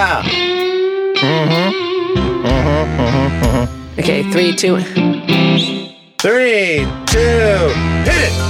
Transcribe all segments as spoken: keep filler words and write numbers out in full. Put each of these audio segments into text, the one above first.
Yeah. Mm-hmm. Mm-hmm. Mm-hmm. Mm-hmm. Okay, three, two. Three, two, hit it!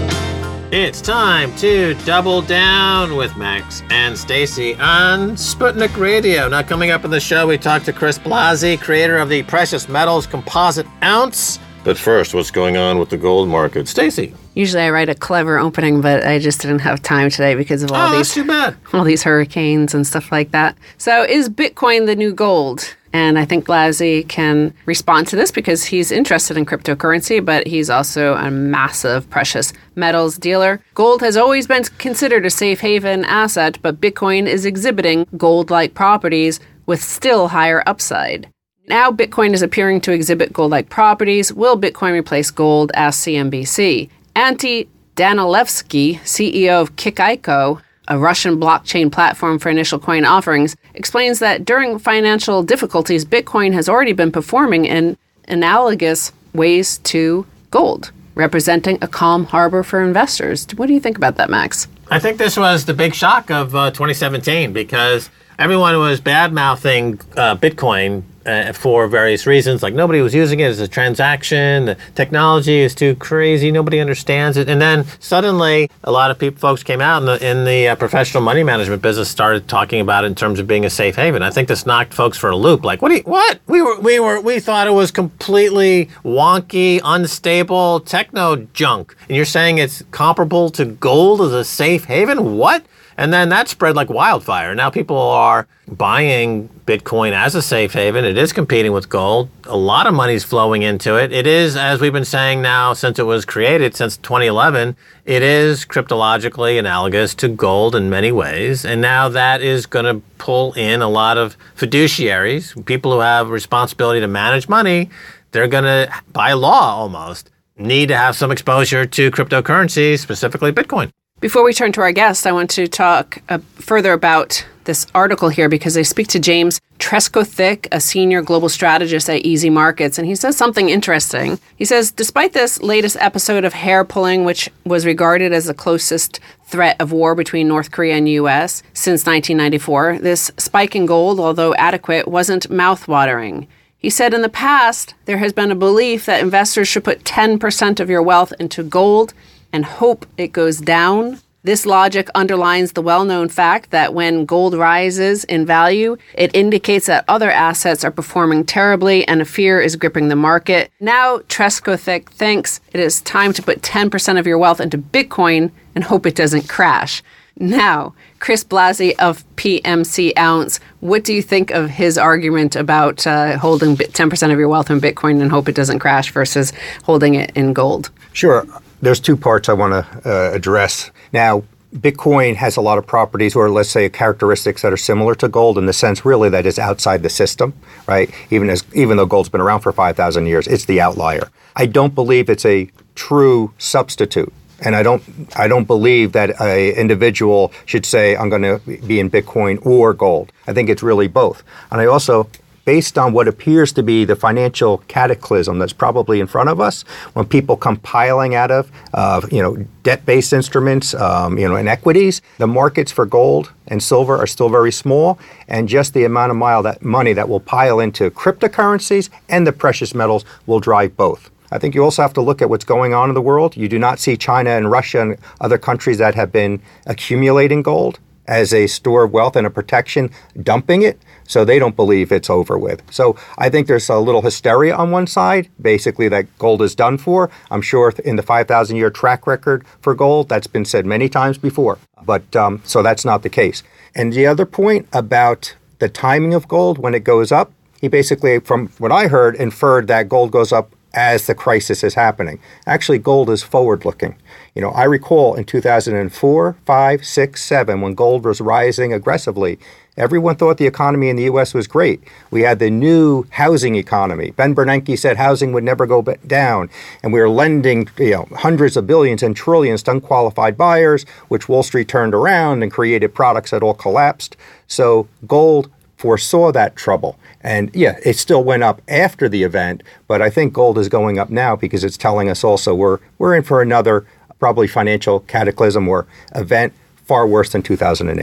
It's time to double down with Max and Stacy on Sputnik Radio. Now, coming up on the show, we talk to Chris Blasi, creator of the Precious Metals Composite Ounce. But first, what's going on with the gold market? Stacy. Usually I write a clever opening, but I just didn't have time today because of all Oh, these that's too bad. all these hurricanes and stuff like that. So is Bitcoin the new gold? And I think Blasi can respond to this because he's interested in cryptocurrency, but he's also a massive precious metals dealer. Gold has always been considered a safe haven asset, but Bitcoin is exhibiting gold-like properties with still higher upside. Now Bitcoin is appearing to exhibit gold-like properties. Will Bitcoin replace gold? Asked C N B C. Antti Danilevsky, C E O of Kikaiko, a Russian blockchain platform for initial coin offerings, explains that during financial difficulties, Bitcoin has already been performing in analogous ways to gold, representing a calm harbor for investors. What do you think about that, Max? I think this was the big shock of uh, twenty seventeen because everyone was bad-mouthing uh, Bitcoin uh, for various reasons. Like nobody was using it as a transaction. The technology is too crazy. Nobody understands it. And then suddenly, a lot of people, folks came out in the, in the uh, professional money management business, started talking about it in terms of being a safe haven. I think this knocked folks for a loop. Like, what? Do you, what? We were, we were, we thought it was completely wonky, unstable techno junk, and you're saying it's comparable to gold as a safe haven? What? And then that spread like wildfire. Now people are buying Bitcoin as a safe haven. It is competing with gold. A lot of money's flowing into it. It is, as we've been saying now since it was created, since twenty eleven, it is cryptologically analogous to gold in many ways. And now that is going to pull in a lot of fiduciaries, people who have responsibility to manage money. They're going to, by law almost, need to have some exposure to cryptocurrency, specifically Bitcoin. Before we turn to our guest, I want to talk uh, further about this article here because I speak to James Trescothick, a senior global strategist at Easy Markets, and he says something interesting. He says, despite this latest episode of hair pulling, which was regarded as the closest threat of war between North Korea and U S since nineteen ninety-four, this spike in gold, although adequate, wasn't mouth-watering. He said in the past, there has been a belief that investors should put ten percent of your wealth into gold and hope it goes down. This logic underlines the well-known fact that when gold rises in value, it indicates that other assets are performing terribly and a fear is gripping the market. Now, Trescothick thinks it is time to put ten percent of your wealth into Bitcoin and hope it doesn't crash. Now, Chris Blasi of P M C Ounce, what do you think of his argument about uh, holding ten percent of your wealth in Bitcoin and hope it doesn't crash versus holding it in gold? Sure. There's two parts I want to uh, address. Now, Bitcoin has a lot of properties, or let's say characteristics that are similar to gold in the sense really that is outside the system, right? Even as even though gold's been around for five thousand years, it's the outlier. I don't believe it's a true substitute. And I don't I don't believe that an individual should say, I'm going to be in Bitcoin or gold. I think it's really both. And I also, based on what appears to be the financial cataclysm that's probably in front of us, when people come piling out of, uh, you know, debt-based instruments, um, you know, and equities, the markets for gold and silver are still very small, and just the amount of mile that money that will pile into cryptocurrencies and the precious metals will drive both. I think you also have to look at what's going on in the world. You do not see China and Russia and other countries that have been accumulating gold as a store of wealth and a protection, dumping it. So they don't believe it's over with. So I think there's a little hysteria on one side, basically that gold is done for. I'm sure in the five thousand year track record for gold, that's been said many times before. But um, so that's not the case. And the other point about the timing of gold when it goes up, he basically, from what I heard, inferred that gold goes up as the crisis is happening. Actually, gold is forward-looking. You know, I recall in two thousand four, five, six, seven, when gold was rising aggressively, everyone thought the economy in the U S was great. We had the new housing economy. Ben Bernanke said housing would never go down, and we were lending, you know, hundreds of billions and trillions to unqualified buyers, which Wall Street turned around and created products that all collapsed. So gold foresaw that trouble. And yeah, it still went up after the event, but I think gold is going up now because it's telling us also we're we're in for another probably financial cataclysm or event far worse than two thousand eight.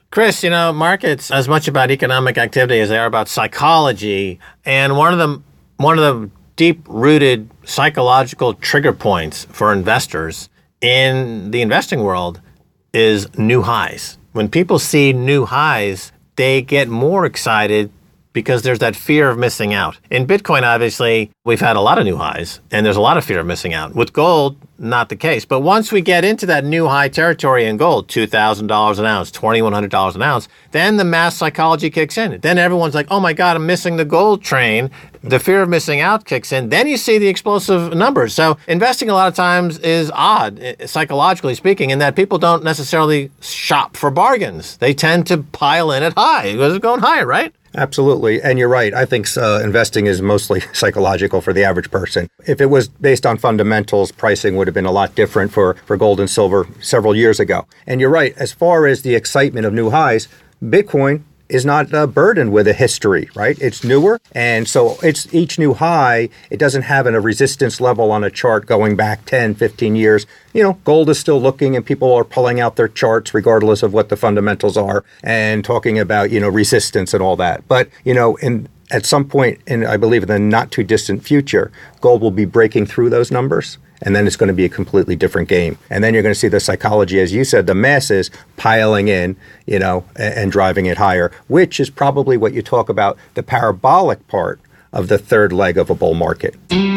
Chris, you know, markets as much about economic activity as they are about psychology. And one of the one of the deep-rooted psychological trigger points for investors in the investing world is new highs. When people see new highs, they get more excited because there's that fear of missing out. In Bitcoin, obviously, we've had a lot of new highs, and there's a lot of fear of missing out. With gold, not the case. But once we get into that new high territory in gold, two thousand dollars an ounce, twenty-one hundred dollars an ounce, then the mass psychology kicks in. Then everyone's like, oh my God, I'm missing the gold train. The fear of missing out kicks in. Then you see the explosive numbers. So investing a lot of times is odd, psychologically speaking, in that people don't necessarily shop for bargains. They tend to pile in at high because it's going higher, right? Absolutely. And you're right. I think uh, investing is mostly psychological for the average person. If it was based on fundamentals, pricing would have been a lot different for, for gold and silver several years ago. And you're right. As far as the excitement of new highs, Bitcoin is not uh, burdened with a history, right? It's newer. And so it's each new high, it doesn't have a resistance level on a chart going back ten, fifteen years. You know, gold is still looking and people are pulling out their charts regardless of what the fundamentals are and talking about, you know, resistance and all that. But, you know, in at some point in, I believe, in the not too distant future, gold will be breaking through those numbers. And then it's going to be a completely different game. And then you're going to see the psychology, as you said, the masses piling in, you know, and, and driving it higher, which is probably what you talk about, the parabolic part of the third leg of a bull market.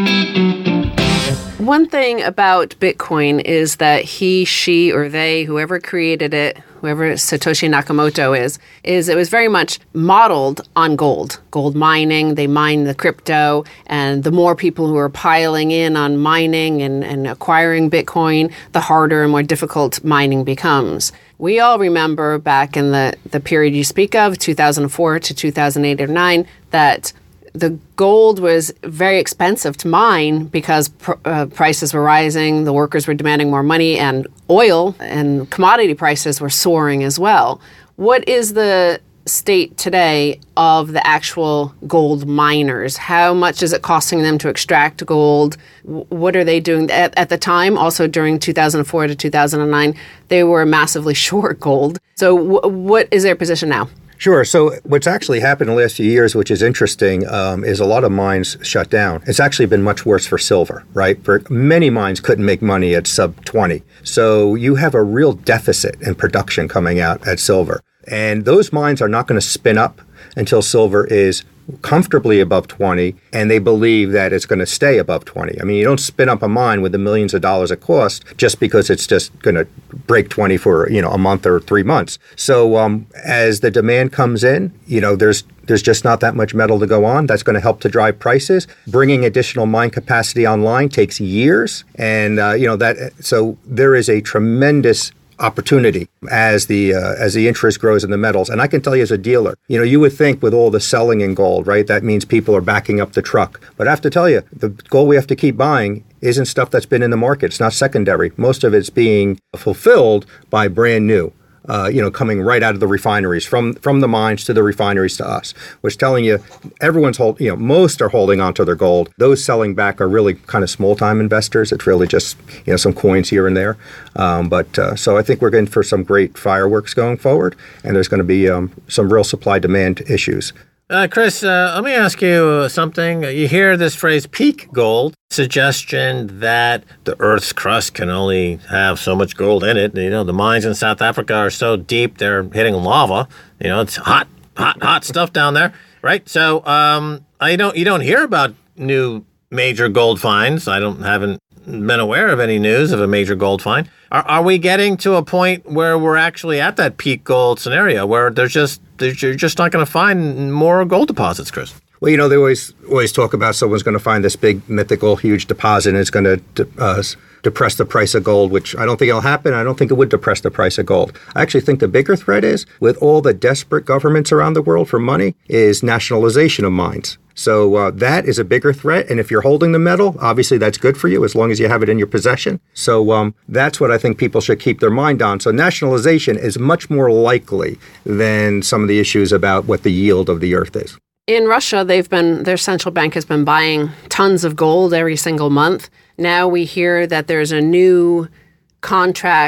One thing about Bitcoin is that he, she, or they, whoever created it, whoever Satoshi Nakamoto is, is it was very much modeled on gold. Gold mining, they mine the crypto, and the more people who are piling in on mining and, and acquiring Bitcoin, the harder and more difficult mining becomes. We all remember back in the, the period you speak of, two thousand four to two thousand eight or nine, that the gold was very expensive to mine because pr- uh, prices were rising, the workers were demanding more money, and oil and commodity prices were soaring as well. What is the state today of the actual gold miners? How much is it costing them to extract gold? W- what are they doing? At, at the time, also during two thousand four to two thousand nine, they were massively short gold. So w- what is their position now? Sure. So what's actually happened in the last few years, which is interesting, um, is a lot of mines shut down. It's actually been much worse for silver, right? For many mines couldn't make money at sub twenty. So you have a real deficit in production coming out at silver. And those mines are not going to spin up until silver is comfortably above twenty, and they believe that it's going to stay above twenty. I mean, you don't spin up a mine with the millions of dollars it costs just because it's just going to break twenty for, you know, a month or three months. So um, as the demand comes in, you know, there's there's just not that much metal to go on. That's going to help to drive prices. Bringing additional mine capacity online takes years, and uh, you know that. So there is a tremendous opportunity as the uh, as the interest grows in the metals. And I can tell you as a dealer, you know, you would think with all the selling in gold, right, that means people are backing up the truck. But I have to tell you, the gold we have to keep buying isn't stuff that's been in the market. It's not secondary. Most of it's being fulfilled by brand new. Uh, you know, coming right out of the refineries, from from the mines to the refineries to us, which telling you everyone's hold, you know, most are holding on to their gold. Those selling back are really kind of small time investors. It's really just, you know, some coins here and there. Um, but uh, so I think we're going for some great fireworks going forward, and there's going to be um, some real supply demand issues. Uh, Chris, uh, let me ask you something. You hear this phrase peak gold, suggestion that the Earth's crust can only have so much gold in it. You know, the mines in South Africa are so deep, they're hitting lava. You know, it's hot, hot, hot stuff down there, right? So um, I don't, you don't hear about new major gold finds. I don't haven't been aware of any news of a major gold find. Are, are we getting to a point where we're actually at that peak gold scenario where there's just there's, you're just not going to find more gold deposits, Chris? Well, you know, they always always talk about someone's going to find this big, mythical, huge deposit, and it's going to de- uh, depress the price of gold, which I don't think it'll happen. I don't think it would depress the price of gold. I actually think the bigger threat is, with all the desperate governments around the world for money, is nationalization of mines. So uh, that is a bigger threat. And if you're holding the metal, obviously that's good for you as long as you have it in your possession. So um, that's what I think people should keep their mind on. So nationalization is much more likely than some of the issues about what the yield of the earth is. In Russia, they've been their central bank has been buying tons of gold every single month. Now we hear that there's a new contract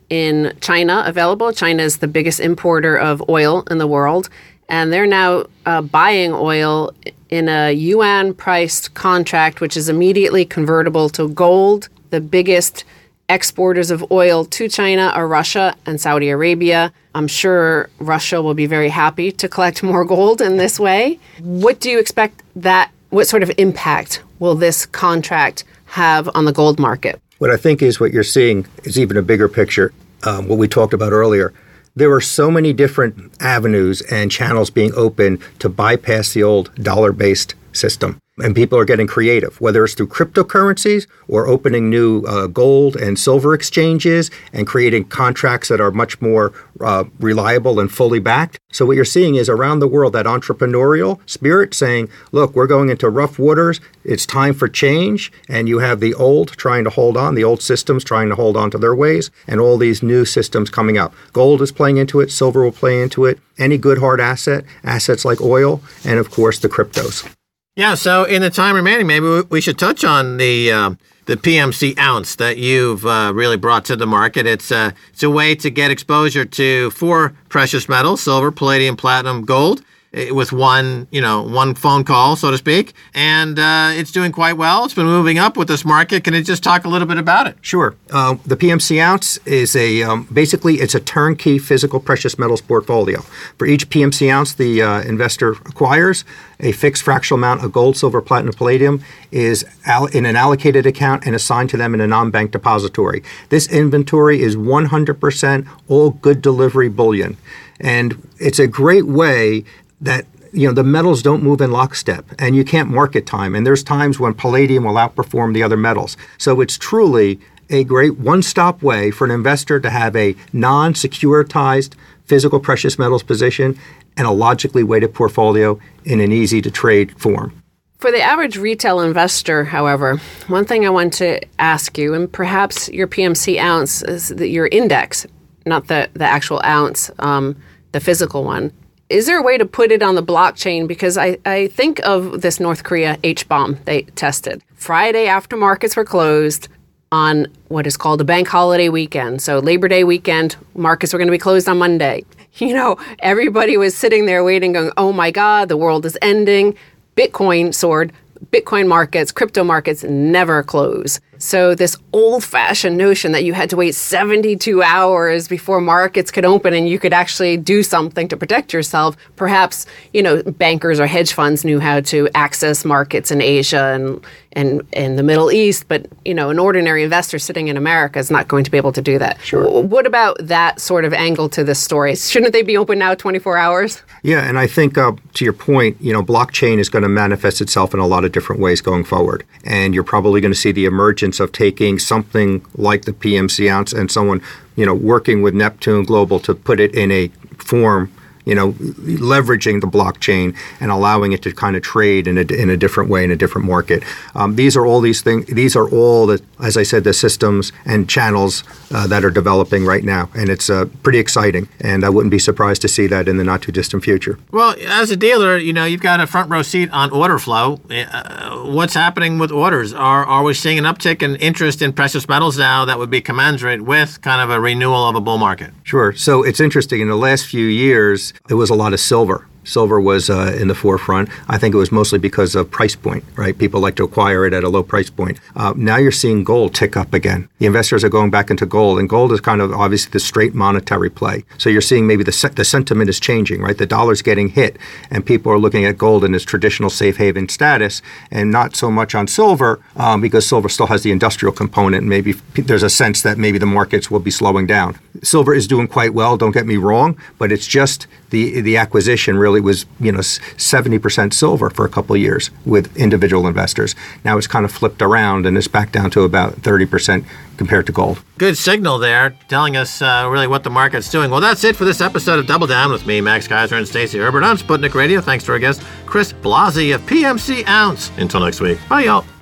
in China available. China is the biggest importer of oil in the world, and they're now uh, buying oil in a yuan-priced contract, which is immediately convertible to gold. The biggest exporters of oil to China are Russia and Saudi Arabia. I'm sure Russia will be very happy to collect more gold in this way. What do you expect that, what sort of impact will this contract have on the gold market? What I think is what you're seeing is even a bigger picture, um, what we talked about earlier. There are so many different avenues and channels being open to bypass the old dollar-based system. And people are getting creative, whether it's through cryptocurrencies or opening new uh, gold and silver exchanges and creating contracts that are much more uh, reliable and fully backed. So what you're seeing is around the world that entrepreneurial spirit saying, look, we're going into rough waters. It's time for change. And you have the old trying to hold on, the old systems trying to hold on to their ways, and all these new systems coming up. Gold is playing into it. Silver will play into it. Any good hard asset, assets like oil, and of course the cryptos. Yeah, so in the time remaining, maybe we should touch on the uh, the P M C ounce that you've uh, really brought to the market. It's, uh, it's a way to get exposure to four precious metals, silver, palladium, platinum, gold, with one, you know, one phone call, so to speak. And uh, it's doing quite well. It's been moving up with this market. Can you just talk a little bit about it? Sure. Uh, the P M C ounce is a, um, basically, it's a turnkey physical precious metals portfolio. For each P M C ounce the uh, investor acquires, a fixed fractional amount of gold, silver, platinum, palladium is al- in an allocated account and assigned to them in a non-bank depository. This inventory is one hundred percent all good delivery bullion. And it's a great way that, you know, the metals don't move in lockstep and you can't market time. And there's times when palladium will outperform the other metals. So it's truly a great one-stop way for an investor to have a non-securitized physical precious metals position and a logically weighted portfolio in an easy-to-trade form. For the average retail investor, however, one thing I want to ask you, and perhaps your P M C ounce is the, your index, not the, the actual ounce, um, the physical one. Is there a way to put it on the blockchain? Because I, I think of this North Korea H-bomb they tested. Friday after markets were closed on what is called a bank holiday weekend. So Labor Day weekend, markets were going to be closed on Monday. You know, everybody was sitting there waiting, going, oh my God, the world is ending. Bitcoin soared. Bitcoin markets, crypto markets never close. So this old-fashioned notion that you had to wait seventy-two hours before markets could open and you could actually do something to protect yourself, perhaps, you know, bankers or hedge funds knew how to access markets in Asia and and in the Middle East, but, you know, an ordinary investor sitting in America is not going to be able to do that. Sure. What about that sort of angle to this story? Shouldn't they be open now twenty-four hours? Yeah, and I think uh, to your point, you know, blockchain is going to manifest itself in a lot of different ways going forward. And you're probably going to see the emergence of taking something like the P M C ounce and someone, you know, working with Neptune Global to put it in a form, you know, leveraging the blockchain and allowing it to kind of trade in a, in a different way in a different market. Um, these are all these things. These are all the, as I said, the systems and channels uh, that are developing right now, and it's uh, pretty exciting. And I wouldn't be surprised to see that in the not too distant future. Well, as a dealer, you know, you've got a front row seat on order flow. Uh, what's happening with orders? Are are we seeing an uptick in interest in precious metals now that would be commensurate with kind of a renewal of a bull market? Sure. So it's interesting. In the last few years, there was a lot of silver. Silver was uh, in the forefront. I think it was mostly because of price point, right? People like to acquire it at a low price point. Uh, now you're seeing gold tick up again. The investors are going back into gold, and gold is kind of obviously the straight monetary play. So you're seeing maybe the se- the sentiment is changing, right? The dollar's getting hit, and people are looking at gold in its traditional safe haven status, and not so much on silver um, because silver still has the industrial component. And maybe there's a sense that maybe the markets will be slowing down. Silver is doing quite well. Don't get me wrong, but it's just the the acquisition really was, you know, seventy percent silver for a couple of years with individual investors. Now it's kind of flipped around and it's back down to about thirty percent compared to gold. Good signal there, telling us uh, really what the market's doing. Well, that's it for this episode of Double Down with me, Max Kaiser, and Stacey Herbert on Sputnik Radio. Thanks to our guest, Chris Blasi of P M C Ounce. Until next week. Bye, y'all.